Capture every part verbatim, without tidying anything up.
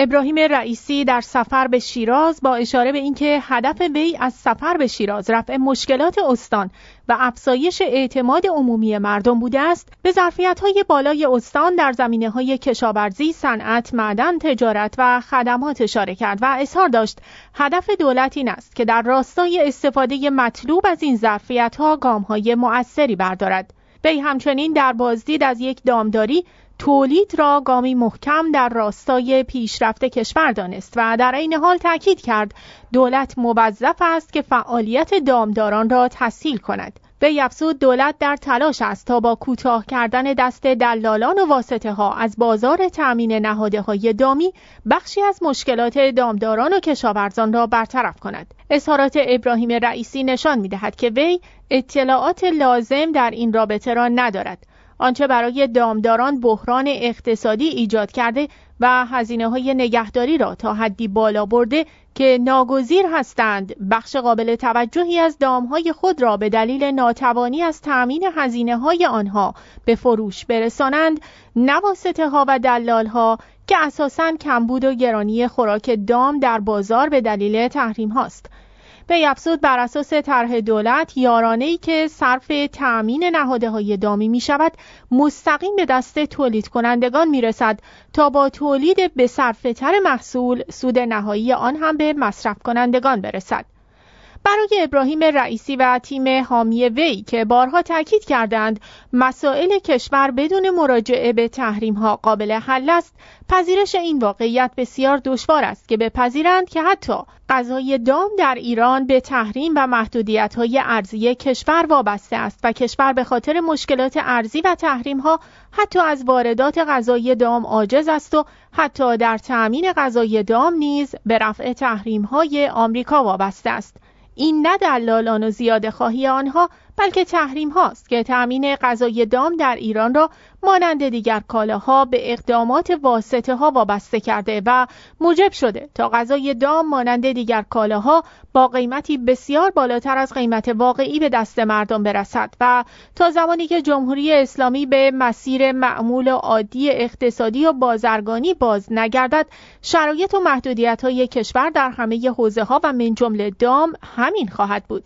ابراهیم رئیسی در سفر به شیراز با اشاره به اینکه هدف وی از سفر به شیراز رفع مشکلات استان و افزایش اعتماد عمومی مردم بوده است، به ظرفیت‌های بالای استان در زمینه‌های کشاورزی، صنعت، معدن، تجارت و خدمات اشاره کرد و اظهار داشت هدف دولت این است که در راستای استفاده مطلوب از این ظرفیت‌ها گام‌های مؤثری بردارد. وی همچنین در بازدید از یک دامداری تولید را گامی محکم در راستای پیشرفت کشور دانست و در این حال تاکید کرد دولت موظف است که فعالیت دامداران را تسهیل کند. وی افزود دولت در تلاش است تا با کوتاه کردن دست دلالان و واسطه ها از بازار تأمین نهاده های دامی بخشی از مشکلات دامداران و کشاورزان را برطرف کند. اظهارات ابراهیم رئیسی نشان می‌دهد که وی اطلاعات لازم در این رابطه را ندارد. آنچه برای دامداران بحران اقتصادی ایجاد کرده و هزینه‌های نگهداری را تا حدی بالا برده که ناگزیر هستند بخش قابل توجهی از دامهای خود را به دلیل ناتوانی از تأمین هزینه‌های آنها به فروش برسانند، نه واسطه‌ها و دلال‌ها که اساساً کمبود و گرانی خوراک دام در بازار به دلیل تحریم هاست. به افزود بر اساس طرح دولت، یارانه‌ای که صرف تأمین نهادهای دامی می شود مستقیم به دست تولید کنندگان می رسد تا با تولید به صرفه تر محصول سود نهایی آن هم به مصرف کنندگان برسد. برای ابراهیم رئیسی و تیم حامی وی که بارها تاکید کردند مسائل کشور بدون مراجعه به تحریم ها قابل حل است، پذیرش این واقعیت بسیار دشوار است که بپذیرند که حتی غذای دام در ایران به تحریم و محدودیت های ارزی کشور وابسته است و کشور به خاطر مشکلات ارزی و تحریم ها حتی از واردات غذای دام عاجز است و حتی در تأمین غذای دام نیز به رفع تحریم های آمریکا وابسته است. این نه دلالان و زیاده خواهی آنها بلکه تحریم هاست که تأمین غذای دام در ایران را مانند دیگر کالاها به اقدامات واسطه ها وابسته کرده و موجب شده تا غذای دام مانند دیگر کالاها با قیمتی بسیار بالاتر از قیمت واقعی به دست مردم برسد و تا زمانی که جمهوری اسلامی به مسیر معمول و عادی اقتصادی و بازرگانی باز نگردد، شرایط و محدودیت های کشور در همه حوزه ها و من جمله دام همین خواهد بود.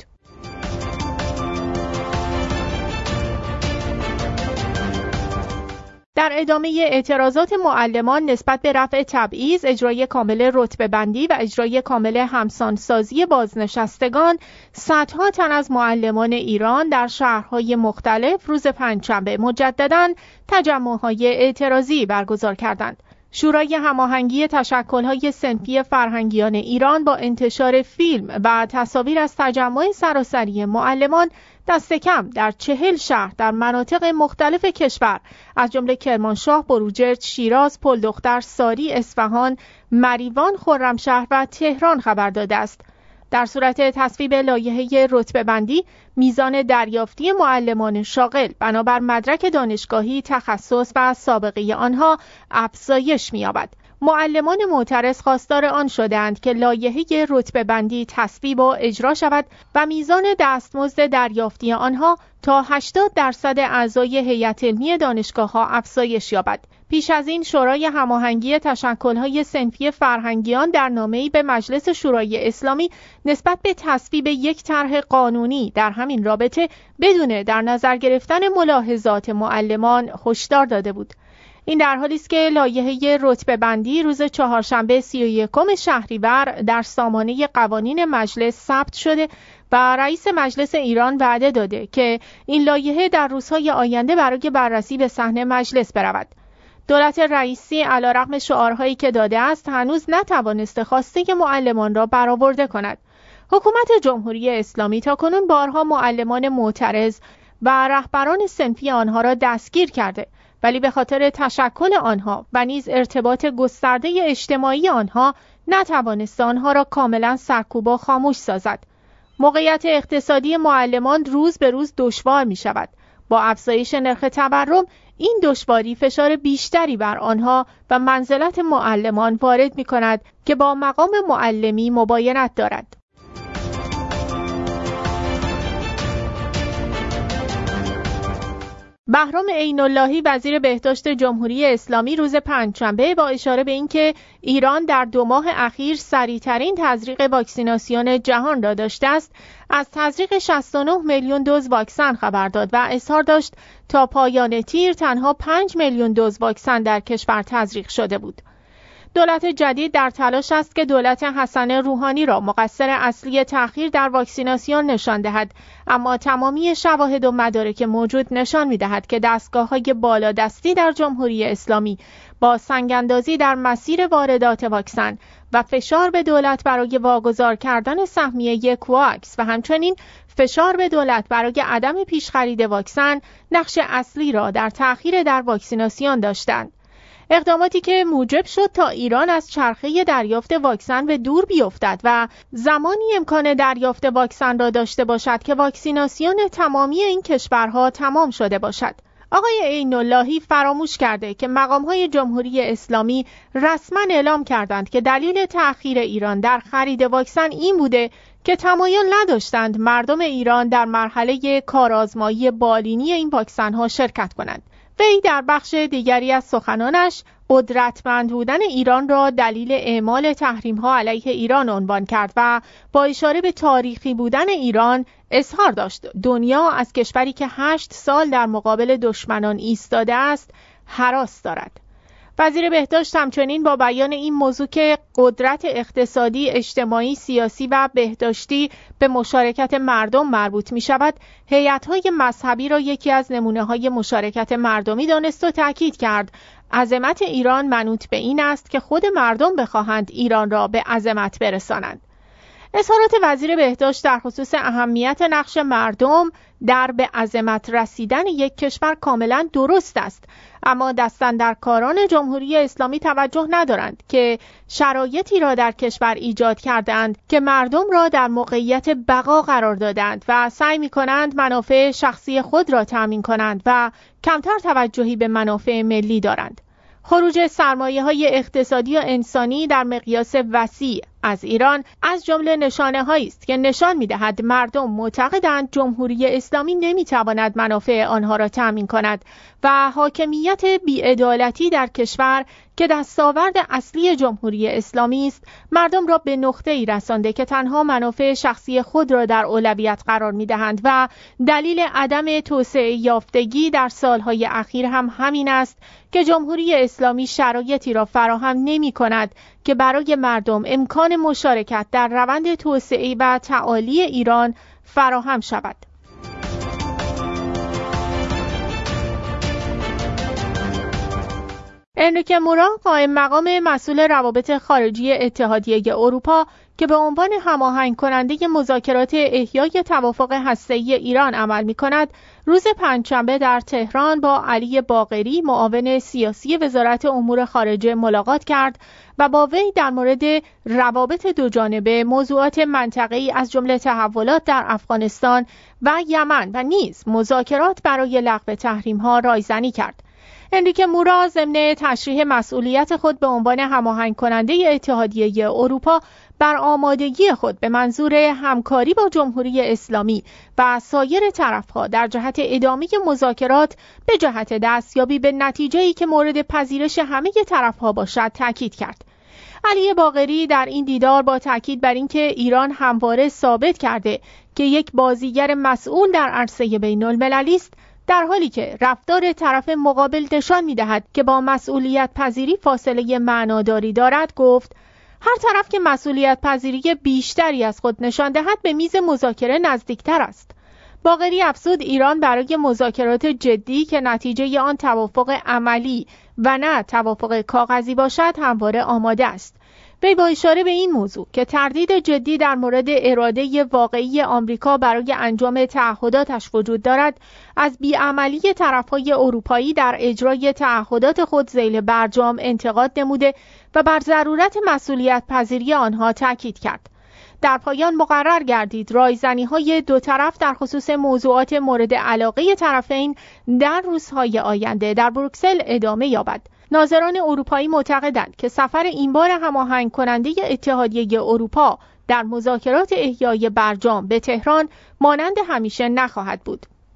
در ادامه اعتراضات معلمان نسبت به رفع تبعیض، اجرای کامل رتبه بندی و اجرای کامل همسانسازی بازنشستگان، صدها تن از معلمان ایران در شهرهای مختلف روز پنجشنبه مجدداً تجمع‌های اعتراضی برگزار کردند. شورای هماهنگی تشکل‌های صنفی فرهنگیان ایران با انتشار فیلم و تصاویر از تجمع سراسری معلمان دست کم در چهل شهر در مناطق مختلف کشور از جمله کرمانشاه، بروجرد، شیراز، پلدختر، ساری، اصفهان، مریوان، خرمشهر و تهران خبر داده است. در صورت تصویب لایحه رتبه‌بندی، میزان دریافتی معلمان شاغل بنابر مدرک دانشگاهی، تخصص و سابقه آنها افزایش می‌یابد. معلمان معترض خواستار آن شدند که لایحه رتبه‌بندی تصویب و اجرا شود و میزان دستمزد دریافتی آنها تا هشتاد درصد اعضای هیئت علمی دانشگاه‌ها افزایش یابد. پیش از این شورای هماهنگی تشکل‌های صنفی فرهنگیان در نامه‌ای به مجلس شورای اسلامی نسبت به تصویب یک طرح قانونی در همین رابطه بدون در نظر گرفتن ملاحظات معلمان هشدار داده بود. این در حالی است که لایحه رتبه‌بندی روز چهارشنبه سی و یکم شهریور در سامانه قوانین مجلس ثبت شده و رئیس مجلس ایران وعده داده که این لایحه در روزهای آینده برای بررسی به صحن مجلس برود. دولت رئیسی علیرغم شعارهایی که داده است هنوز نتوانسته خواسته معلمان را برآورده کند. حکومت جمهوری اسلامی تاکنون بارها معلمان معترض و رهبران صنفی آنها را دستگیر کرده، ولی به خاطر تشکل آنها و نیز ارتباط گسترده اجتماعی آنها نتوانست آنها را کاملا سرکوب و خاموش سازد. موقعیت اقتصادی معلمان روز به روز دشوار می شود. با افزایش نرخ تورم این دشواری فشار بیشتری بر آنها و منزلت معلمان وارد می کند که با مقام معلمی مباینت دارد. بهرام عین‌اللهی وزیر بهداشت جمهوری اسلامی روز پنجشنبه با اشاره به اینکه ایران در دو ماه اخیر سریع‌ترین تزریق واکسیناسیون جهان را داشته است، از تزریق شصت و نه میلیون دوز واکسن خبر داد و اظهار داشت تا پایان تیر تنها پنج میلیون دوز واکسن در کشور تزریق شده بود. دولت جدید در تلاش است که دولت حسن روحانی را مقصر اصلی تأخیر در واکسیناسیون نشان دهد، اما تمامی شواهد و مدارک موجود نشان می‌دهد که دستگاه‌های بالادستی در جمهوری اسلامی با سنگ‌اندازی در مسیر واردات واکسن و فشار به دولت برای واگذار کردن سهمیه کوواکس و همچنین فشار به دولت برای عدم پیش‌خرید واکسن نقش اصلی را در تأخیر در واکسیناسیون داشتند. اقداماتی که موجب شد تا ایران از چرخه دریافت واکسن به دور بیفتد و زمانی امکان دریافت واکسن را داشته باشد که واکسیناسیون تمامی این کشورها تمام شده باشد. آقای عین‌اللهی فراموش کرده که مقام‌های جمهوری اسلامی رسما اعلام کردند که دلیل تأخیر ایران در خرید واکسن این بوده که تمایل نداشتند مردم ایران در مرحله کارآزمایی بالینی این واکسن‌ها شرکت کنند. وی در بخش دیگری از سخنانش قدرتمند بودن ایران را دلیل اعمال تحریم‌ها علیه ایران عنوان کرد و با اشاره به تاریخی بودن ایران اظهار داشت دنیا از کشوری که هشت سال در مقابل دشمنان ایستاده است هراس دارد. وزیر بهداشت همچنین با بیان این موضوع که قدرت اقتصادی، اجتماعی، سیاسی و بهداشتی به مشارکت مردم مربوط می شود، هیئت‌های مذهبی را یکی از نمونه‌های مشارکت مردمی دانست و تأکید کرد عظمت ایران منوط به این است که خود مردم بخواهند ایران را به عظمت برسانند. اظهارات وزیر بهداشت در خصوص اهمیت نقش مردم در به عظمت رسیدن یک کشور کاملا درست است، اما دستاندرکاران جمهوری اسلامی توجه ندارند که شرایطی را در کشور ایجاد کردند که مردم را در موقعیت بقا قرار دادند و سعی می‌کنند منافع شخصی خود را تأمین کنند و کمتر توجهی به منافع ملی دارند. خروج سرمایه‌های اقتصادی و انسانی در مقیاس وسیع از ایران از جمله نشانه‌هایی است که نشان می‌دهد مردم معتقدند جمهوری اسلامی نمی‌تواند منافع آنها را تأمین کند و حاکمیت بی‌عدالتی در کشور که دستاورد اصلی جمهوری اسلامی است مردم را به نقطه‌ای رسانده که تنها منافع شخصی خود را در اولویت قرار می‌دهند و دلیل عدم توسعه یافتگی در سالهای اخیر هم همین است که جمهوری اسلامی شرایطی را فراهم نمی‌کند که برای مردم امکان مشارکت در روند توسعه و تعالی ایران فراهم شود. انریکه مورا قائم مقام مسئول روابط خارجی اتحادیه اروپا که به عنوان هماهنگ کننده مذاکرات احیای توافق هسته‌ای ایران عمل می‌کند، روز پنجشنبه در تهران با علی باقری معاون سیاسی وزارت امور خارجه ملاقات کرد و با وی در مورد روابط دوجانبه، موضوعات منطقه‌ای از جمله تحولات در افغانستان و یمن و نیز مذاکرات برای لغو تحریم‌ها رایزنی کرد. انریکه مورا ضمن تشریح مسئولیت خود به عنوان هماهنگ کننده اتحادیه اروپا بر آمادگی خود به منظور همکاری با جمهوری اسلامی و سایر طرف‌ها در جهت ادامه مذاکرات به جهت دستیابی به نتیجه‌ای که مورد پذیرش همه طرف‌ها باشد تاکید کرد. علی باقری در این دیدار با تاکید بر اینکه ایران همواره ثابت کرده که یک بازیگر مسئول در عرصه بین‌المللی است، در حالی که رفتار طرف مقابل نشان می‌دهد که با مسئولیت پذیری فاصله معناداری دارد، گفت هر طرف که مسئولیت پذیری بیشتری از خود نشان دهد به میز مذاکره نزدیکتر است. باقری افزود ایران برای مذاکرات جدی که نتیجه آن توافق عملی و نه توافق کاغذی باشد همواره آماده است. وی با اشاره به این موضوع که تردید جدی در مورد اراده واقعی آمریکا برای انجام تعهداتش وجود دارد، از بیعملی طرف‌های اروپایی در اجرای تعهدات خود ذیل برجام انتقاد نموده و بر ضرورت مسئولیت پذیری آنها تاکید کرد. در پایان مقرر گردید رایزنی‌های دو طرف در خصوص موضوعات مورد علاقه طرفین در روزهای آینده در بروکسل ادامه یابد. ناظران اروپایی معتقدند که سفر این بار هماهنگ کننده اتحادیه اروپا در مذاکرات احیای برجام به تهران مانند همیشه نخواهد بود.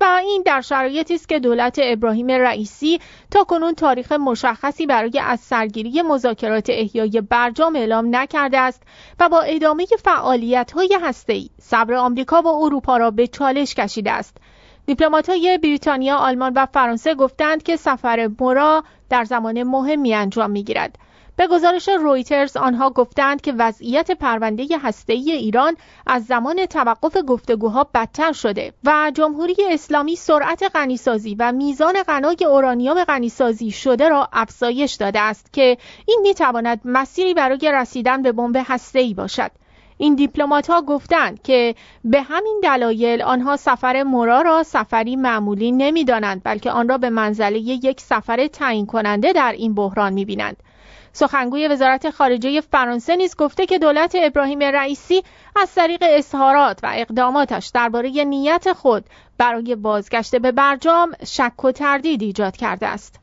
و این در شرایطی است که دولت ابراهیم رئیسی تا کنون تاریخ مشخصی برای از سرگیری مذاکرات احیای برجام اعلام نکرده است و با ادامه فعالیت‌های هسته‌ای صبر آمریکا و اروپا را به چالش کشیده است. دیپلمات‌های بریتانیا، آلمان و فرانسه گفتند که سفر مورا در زمان مهمی انجام می‌گیرد. به گزارش رویترز آنها گفتند که وضعیت پرونده هسته‌ای ایران از زمان توقف گفتگوها بدتر شده و جمهوری اسلامی سرعت غنیسازی و میزان غنای اورانیوم غنیسازی شده را افزایش داده است که این می‌تواند مسیری برای رسیدن به بمب هسته‌ای باشد. این دیپلمات‌ها گفتند که به همین دلایل آنها سفر مورا را سفری معمولی نمی‌دانند، بلکه آن را به منزله یک سفر تعیین کننده در این بحران می‌بینند. سخنگوی وزارت خارجه فرانسه نیز گفته که دولت ابراهیم رئیسی از طریق اظهارات و اقداماتش درباره نیت خود برای بازگشت به برجام شک و تردید ایجاد کرده است.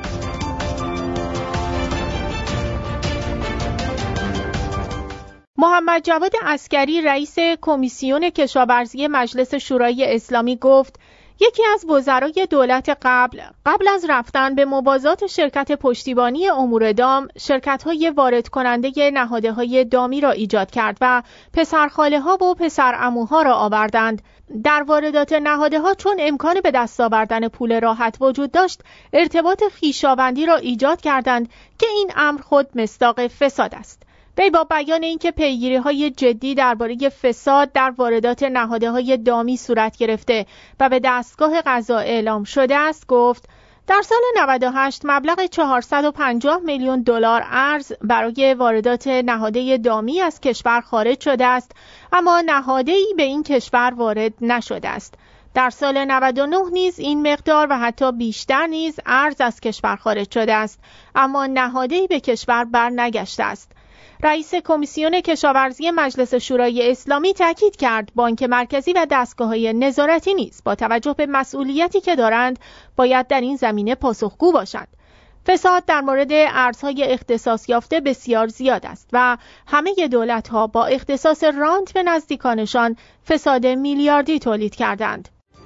محمد جواد عسکری رئیس کمیسیون کشاورزی مجلس شورای اسلامی گفت یکی از وزرای دولت قبل قبل از رفتن به موازات شرکت پشتیبانی امور دام شرکت‌های وارد کننده نهادهای دامی را ایجاد کرد و پسرخاله‌ها و پسرعموها را آوردند. در واردات نهادها چون امکان به دست آوردن پول راحت وجود داشت، ارتباط خویشاوندی را ایجاد کردند که این امر خود مصداق فساد است. وی با بیان اینکه پیگیری‌های جدی درباره فساد در واردات نهادهای دامی صورت گرفته و به دستگاه قضا اعلام شده است گفت در سال نود و هشت مبلغ چهارصد و پنجاه میلیون دلار ارز برای واردات نهاده دامی از کشور خارج شده است، اما نهاده‌ای به این کشور وارد نشده است. در سال نود و نه نیز این مقدار و حتی بیشتر نیز ارز از کشور خارج شده است، اما نهاده‌ای به کشور برنگشته است. رئیس کمیسیون کشاورزی مجلس شورای اسلامی تاکید کرد بانک مرکزی و دستگاه‌های نظارتی نیز با توجه به مسئولیتی که دارند باید در این زمینه پاسخگو باشند. فساد در مورد ارزهای اختصاص یافته بسیار زیاد است و همه دولت‌ها با اختصاص رانت به نزدیکانشان فساد میلیاردی تولید کردند.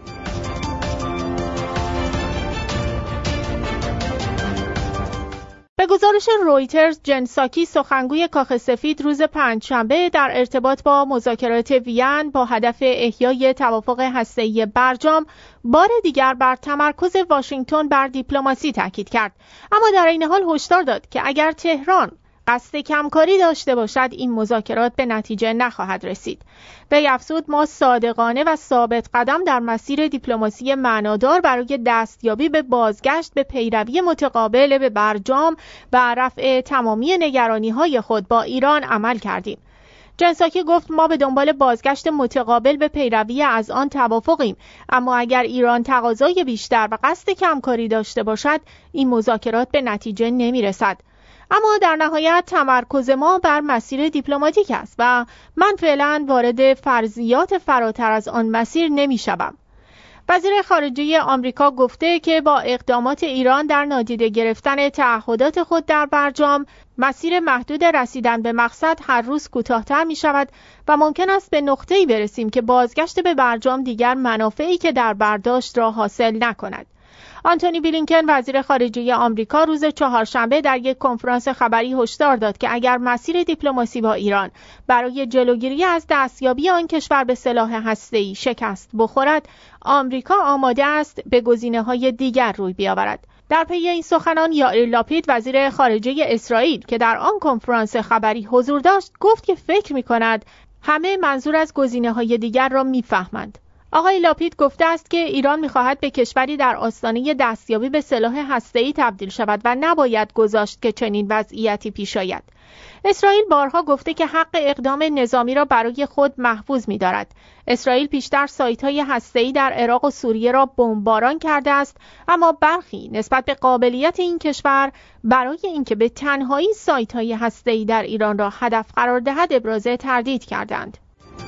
به گزارش رویترز، جن ساکی سخنگوی کاخ سفید روز پنجشنبه در ارتباط با مذاکرات وین با هدف احیای توافق هسته‌ای برجام بار دیگر بر تمرکز واشنگتن بر دیپلماسی تاکید کرد، اما در این حال هشدار داد که اگر تهران قصد کمکاری داشته باشد این مذاکرات به نتیجه نخواهد رسید. وی افزود ما صادقانه و ثابت قدم در مسیر دیپلماسی معنادار برای دستیابی به بازگشت به پیروی متقابل به برجام و رفع تمامی نگرانی‌های خود با ایران عمل کردیم. جنساکی گفت ما به دنبال بازگشت متقابل به پیروی از آن توافقیم، اما اگر ایران تقاضای بیشتر و قصد کمکاری داشته باشد این مذاکرات به نتیجه نمی‌رسد. اما در نهایت تمرکز ما بر مسیر دیپلماتیک است و من فعلا وارد فرضیات فراتر از آن مسیر نمی شوم. وزیر خارجه آمریکا گفته که با اقدامات ایران در نادیده گرفتن تعهدات خود در برجام مسیر محدود رسیدن به مقصد هر روز کوتاه‌تر می شود و ممکن است به نقطه‌ای برسیم که بازگشت به برجام دیگر منافعی که در برداشت را حاصل نکند. آنتونی بلینکن وزیر خارجه آمریکا روز چهارشنبه در یک کنفرانس خبری هشدار داد که اگر مسیر دیپلماسی با ایران برای جلوگیری از دستیابی آن کشور به سلاح هسته‌ای شکست بخورد، آمریکا آماده است به گزینه‌های دیگر روی بیاورد. در پی این سخنان یائیر لاپید وزیر خارجه اسرائیل که در آن کنفرانس خبری حضور داشت گفت که فکر می‌کند همه منظور از گزینه‌های دیگر را می‌فهمند. آقای لاپید گفته است که ایران می‌خواهد به کشوری در آستانه دستیابی به سلاح هسته‌ای تبدیل شود و نباید گذاشت که چنین وضعیتی پیش آید. اسرائیل بارها گفته که حق اقدام نظامی را برای خود محفوظ می‌دارد. اسرائیل پیشتر سایت‌های هسته‌ای در عراق و سوریه را بمباران کرده است، اما برخی نسبت به قابلیت این کشور برای اینکه به تنهایی سایت‌های هسته‌ای در ایران را هدف قرار دهد ابراز تردید کردند.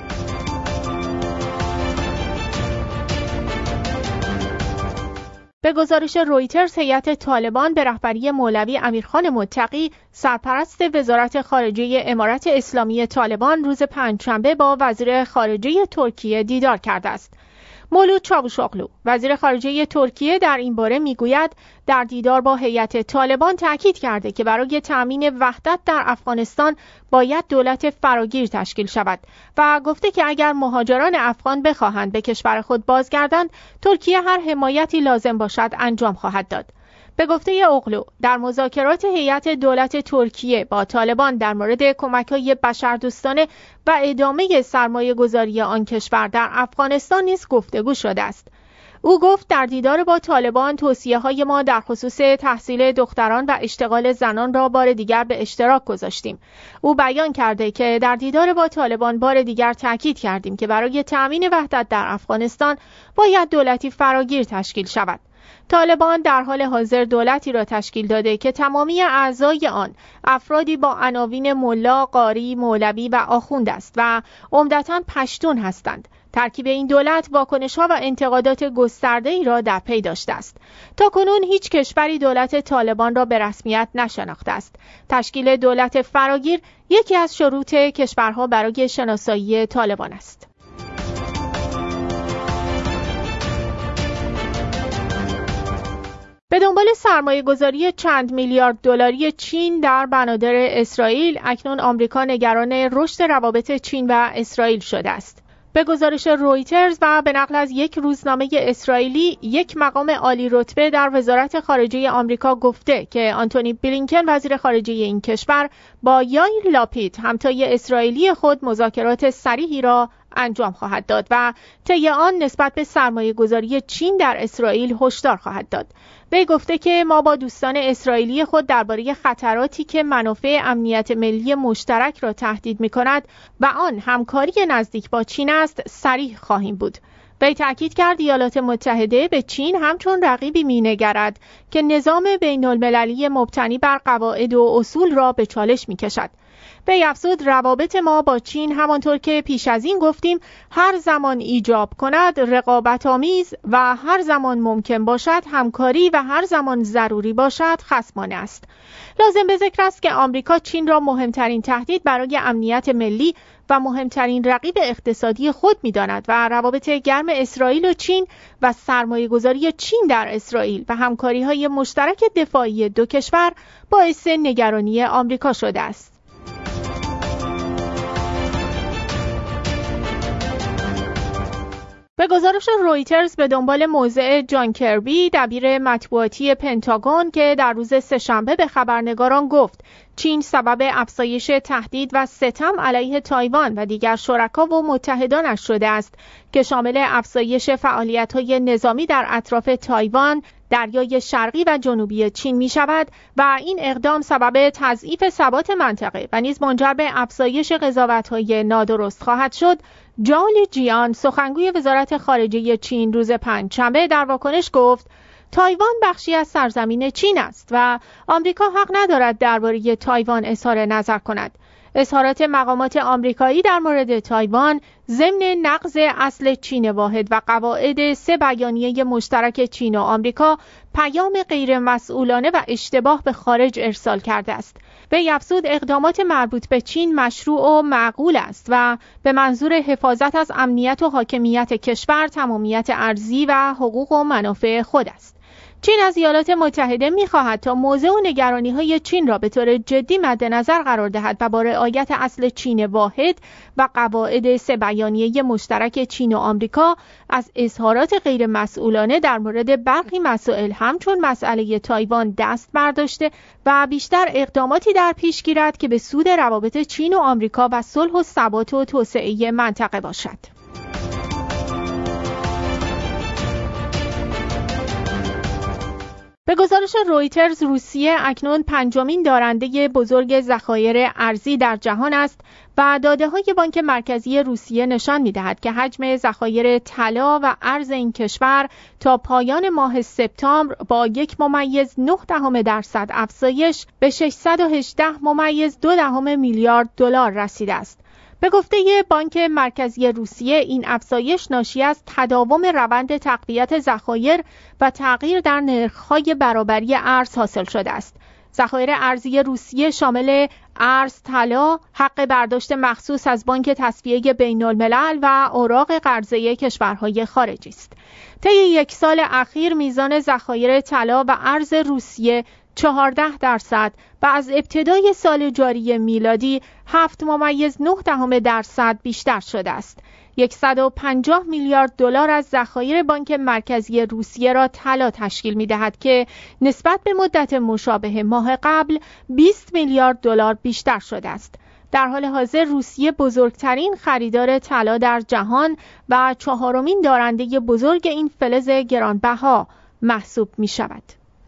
به گزارش رویترز، هیئت طالبان به رهبری مولوی امیرخان متقی سرپرست وزارت خارجه امارت اسلامی طالبان روز پنجشنبه با وزیر خارجه ترکیه دیدار کرده است. مولود چاوشاغلو وزیر خارجه ترکیه در این باره میگوید در دیدار با هیئت طالبان تاکید کرده که برای تأمین وحدت در افغانستان باید دولت فراگیر تشکیل شود و گفته که اگر مهاجران افغان بخواهند به کشور خود بازگردند، ترکیه هر حمایتی لازم باشد انجام خواهد داد. به گفته اوغلو، در مذاکرات هیئت دولت ترکیه با طالبان در مورد کمک‌های بشردوستانه و ادامه سرمایه‌گذاری آن کشور در افغانستان نیز گفتگو شده است. او گفت در دیدار با طالبان توصیه‌های ما در خصوص تحصیل دختران و اشتغال زنان را بار دیگر به اشتراک گذاشتیم. او بیان کرده که در دیدار با طالبان بار دیگر تاکید کردیم که برای تأمین وحدت در افغانستان باید دولتی فراگیر تشکیل شود. طالبان در حال حاضر دولتی را تشکیل داده که تمامی اعضای آن افرادی با عناوین ملا، قاری، مولوی و آخوند است و عمدتاً پشتون هستند. ترکیب این دولت واکنش‌ها و انتقادات گسترده‌ای را در پی داشته است. تاکنون هیچ کشوری دولت طالبان را به رسمیت نشناخته است. تشکیل دولت فراگیر یکی از شروط کشورها برای شناسایی طالبان است. به دنبال سرمایه‌گذاری چند میلیارد دلاری چین در بنادر اسرائیل، اکنون آمریکا نگران رشد روابط چین و اسرائیل شده است. به گزارش رویترز و به نقل از یک روزنامه اسرائیلی، یک مقام عالی رتبه در وزارت خارجه آمریکا گفته که آنتونی بلینکن وزیر خارجه این کشور با یائیر لاپید همتای اسرائیلی خود مذاکرات صریحی را انجام خواهد داد و طی آن نسبت به سرمایه‌گذاری چین در اسرائیل هشدار خواهد داد. وی گفته که ما با دوستان اسرائیلی خود درباره خطراتی که منافع امنیت ملی مشترک را تهدید می‌کند و آن همکاری نزدیک با چین است صریح خواهیم بود. وی تأکید کرد ایالات متحده به چین همچون رقیبی می‌نگرد که نظام بین‌المللی مبتنی بر قواعد و اصول را به چالش می‌کشد. وی افزود روابط ما با چین همانطور که پیش از این گفتیم هر زمان ایجاب کند رقابت‌آمیز و هر زمان ممکن باشد همکاری و هر زمان ضروری باشد خصمانه است. لازم به ذکر است که آمریکا چین را مهمترین تهدید برای امنیت ملی و مهمترین رقیب اقتصادی خود می‌داند و روابط گرم اسرائیل و چین و سرمایه‌گذاری چین در اسرائیل و همکاری‌های مشترک دفاعی دو کشور باعث نگرانی آمریکا شده است. به گزارش رویترز به دنبال موضع جان کربی دبیر مطبوعاتی پنتاگون که در روز سه‌شنبه به خبرنگاران گفت چین سبب افزایش تهدید و ستم علیه تایوان و دیگر شرکا و متحدانش شده است که شامل افزایش فعالیت‌های نظامی در اطراف تایوان، دریای شرقی و جنوبی چین می شود و این اقدام سبب تضعیف ثبات منطقه و نیز منجر به افزایش قضاوت‌های نادرست خواهد شد. جاو لیجیان سخنگوی وزارت خارجه چین روز پنجشنبه در واکنش گفت تایوان بخشی از سرزمین چین است و آمریکا حق ندارد درباره تایوان اظهار نظر کند. اظهارات مقامات آمریکایی در مورد تایوان ضمن نقض اصل چین واحد و قواعد سه بیانیه مشترک چین و آمریکا پیام غیر مسئولانه و اشتباه به خارج ارسال کرده است. وی افزود اقدامات مربوط به چین مشروع و معقول است و به منظور حفاظت از امنیت و حاکمیت کشور، تمامیت ارضی و حقوق و منافع خود است. چین از ایالات متحده می‌خواهد تا موضع و نگرانی‌های چین را به طور جدی مد نظر قرار دهد و با رعایت اصل چین واحد و قواعد سه بیانیه مشترک چین و آمریکا از اظهارات غیر مسئولانه در مورد برخی مسائل همچون مسئله تایوان دست برداشته و بیشتر اقداماتی در پیش گیرد که به سود روابط چین و آمریکا و صلح و ثبات و توسعه منطقه باشد. به گزارش رویترز روسیه اکنون پنجمین دارنده بزرگ ذخایر ارزی در جهان است و داده‌های بانک مرکزی روسیه نشان می‌دهد که حجم ذخایر طلا و ارز این کشور تا پایان ماه سپتامبر با یک ممیز نه دهم درصد افزایش به ششصد و هجده ممیز دو دهم میلیارد دلار رسیده است. به گفته بانک مرکزی روسیه این افزایش ناشی از تداوم روند تقویت ذخایر و تغییر در نرخ‌های برابری ارز حاصل شده است. ذخایر ارزی روسیه شامل ارز، طلا، حق برداشت مخصوص از بانک تصفیه بین الملل و اوراق قرضه کشورهای خارجی است. طی یک سال اخیر میزان ذخایر طلا و ارز روسیه چهارده درصد و از ابتدای سال جاری میلادی هفت ممیز نه دهم درصد بیشتر شده است. صد و پنجاه میلیارد دلار از ذخایر بانک مرکزی روسیه را طلا تشکیل می‌دهد که نسبت به مدت مشابه ماه قبل بیست میلیارد دلار بیشتر شده است. در حال حاضر روسیه بزرگترین خریدار طلا در جهان و چهارمین دارنده بزرگ این فلز گرانبها محسوب می‌شود.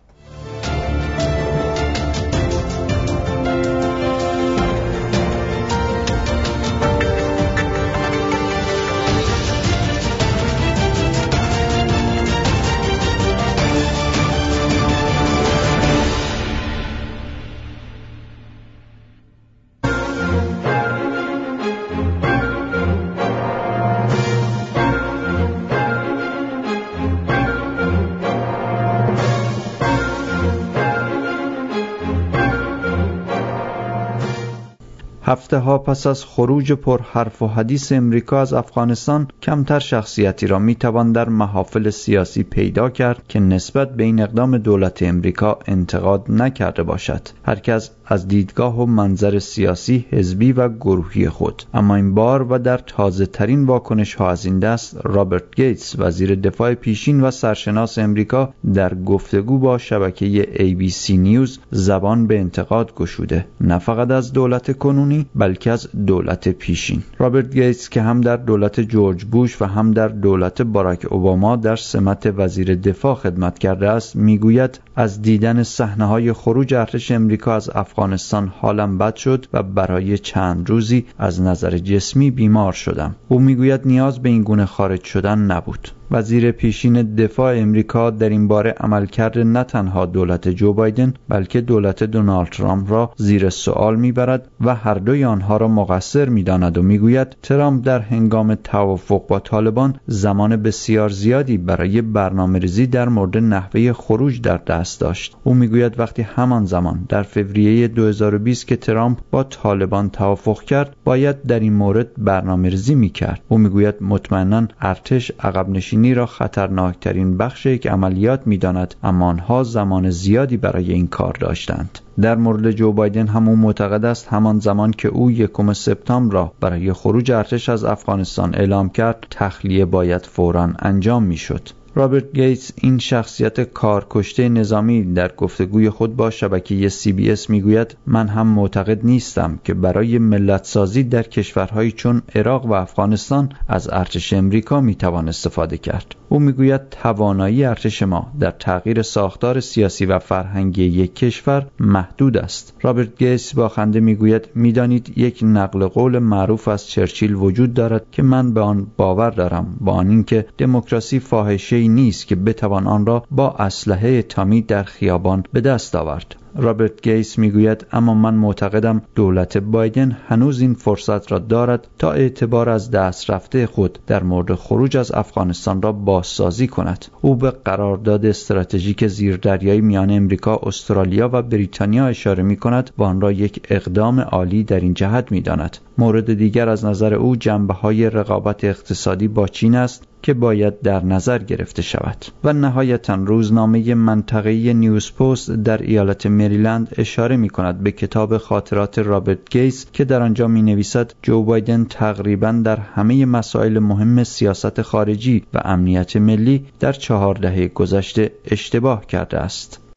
هفته ها پس از خروج پر حرف و حدیث امریکا از افغانستان، کمتر شخصیتی را میتوان در محافل سیاسی پیدا کرد که نسبت به این اقدام دولت امریکا انتقاد نکرده باشد، هر کس از دیدگاه و منظر سیاسی، حزبی و گروهی خود. اما این بار و در تازه ترین واکنش ها از این دست، رابرت گیتس، وزیر دفاع پیشین و سرشناس امریکا، در گفتگو با شبکه ای بی سی نیوز زبان به انتقاد گشوده، نه فقط از دولت کنونی بلکه از دولت پیشین. رابرت گیتس که هم در دولت جورج بوش و هم در دولت باراک اوباما در سمت وزیر دفاع خدمت کرده است، میگوید از دیدن صحنه‌های خروج ارتش امریکا از افغانستان حالم بد شد و برای چند روزی از نظر جسمی بیمار شدم. او میگوید نیاز به این گونه خارج شدن نبود. وزیر پیشین دفاع امریکا در این باره عملکرد نه تنها دولت جو بایدن بلکه دولت دونالد ترامپ را زیر سوال میبرد و هر دوی آنها را مقصر میداند و میگوید ترامپ در هنگام توافق با طالبان زمان بسیار زیادی برای برنامه‌ریزی در مورد نحوه خروج در دست داشت. او میگوید وقتی همان زمان در فوریه دو هزار و بیست که ترامپ با طالبان توافق کرد باید در این مورد برنامه‌ریزی میکرد. او میگوید مطمئناً ارتش عقب نشینی را خطرناکترین بخش یک عملیات می‌داند، اما آنها زمان زیادی برای این کار داشتند. در مورد جو بایدن هم او معتقد است همان زمان که او یکم سپتامبر را برای خروج ارتش از افغانستان اعلام کرد، تخلیه باید فوراً انجام می‌شد. رابرت گیتس، این شخصیت کارکشته نظامی، در گفتگوی خود با شبکه سی بی اس میگوید من هم معتقد نیستم که برای ملت سازی در کشورهایی چون عراق و افغانستان از ارتش امریکا میتوان استفاده کرد. او میگوید توانایی ارتش ما در تغییر ساختار سیاسی و فرهنگی یک کشور محدود است. رابرت گیتس با خنده میگوید میدانید یک نقل قول معروف از چرچیل وجود دارد که من به آن باور دارم، با آن اینکه دموکراسی فاحشه نیست که بتوان آن را با اسلحه اتمی در خیابان به دست آورد. رابرت گیتس میگوید اما من معتقدم دولت بایدن هنوز این فرصت را دارد تا اعتبار از دست رفته خود در مورد خروج از افغانستان را بازسازی کند. او به قرارداد استراتژیک زیردریایی میان امریکا، استرالیا و بریتانیا اشاره میکند و آن را یک اقدام عالی در این جهت میداند. مورد دیگر از نظر او جنبه‌های رقابت اقتصادی با چین است که باید در نظر گرفته شود. و نهایتاً روزنامه منطقه‌ای نیوز پست در ایالت مریلند اشاره می‌کند به کتاب خاطرات رابرت گیتس که در آنجا می‌نویسد جو بایدن تقریباً در همه مسائل مهم سیاست خارجی و امنیت ملی در چهار دهه گذشته اشتباه کرده است.